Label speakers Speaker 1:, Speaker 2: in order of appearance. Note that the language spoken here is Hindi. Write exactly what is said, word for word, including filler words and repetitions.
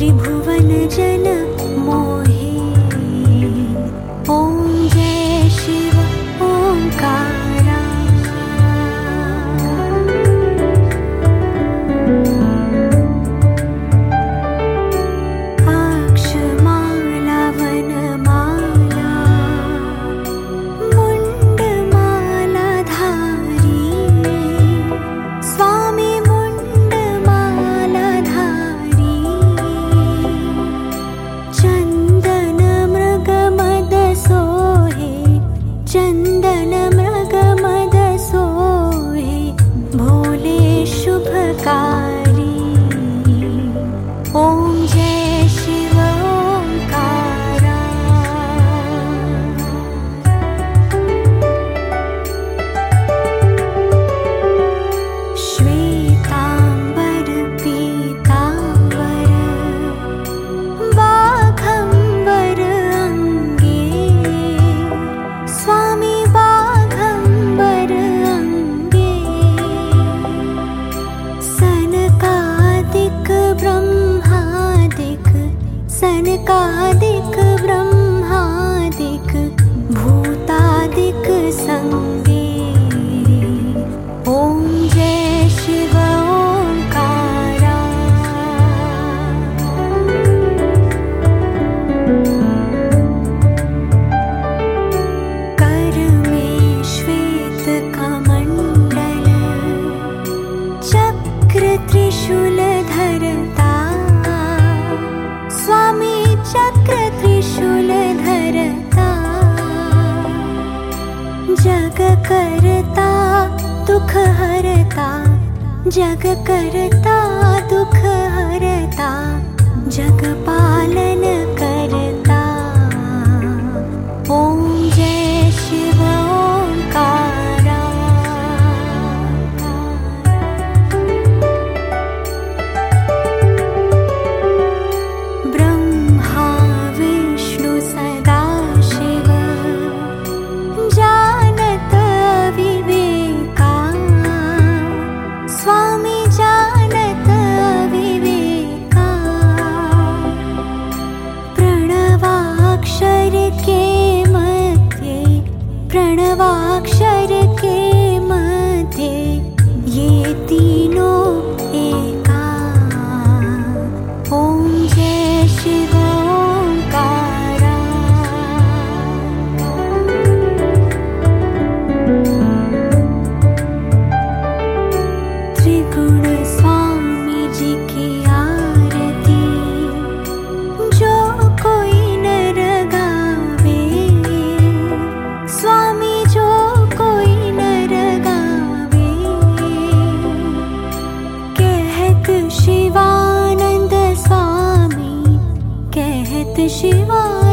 Speaker 1: त्रिभुवन जन मोहे। ओम जय शिव ओंकारा। अक्षमाला वनमाला मुंडमाला धारी। स्वामी मुंडमाला धारी। चंदन मृग मद सोहे। चंदन मृग मद सोहे। भोले शुभकारी। ओम जय शिव ओंकारा। श्वेतांबर पीतांबर बाघंबर अंगे। स्वामी बाघंबर अंगे। सनकादिक ब्रह्मादिक। सनकादिक ब्रह्मादिक भूतादिक संगे। ओम जय शिव ओंकारा। कर में श्वेत कमंडल। चक्र त्रिशूल धरता। स्वामी चक्र त्रिशूल धरता। जग करता दुख हरता। जग करता दुख हरता। जग पालन करता। ओम जय शिव ओंकारा। ब्रह्मा विष्णु सदा शिव। जानत विवेका। स्वामी जानत विवेका। प्रणवाक्षर के मध्य। प्रणवाक्षर के मध्य ये तीनों एका। ओम जय शिव ओंकारा। त्रिगुण स्वामी जी की आरती। जो कोई नर गावे। स्वामी जो कोई नर गावे। कहत शिवानंद स्वामी। कहत शिवा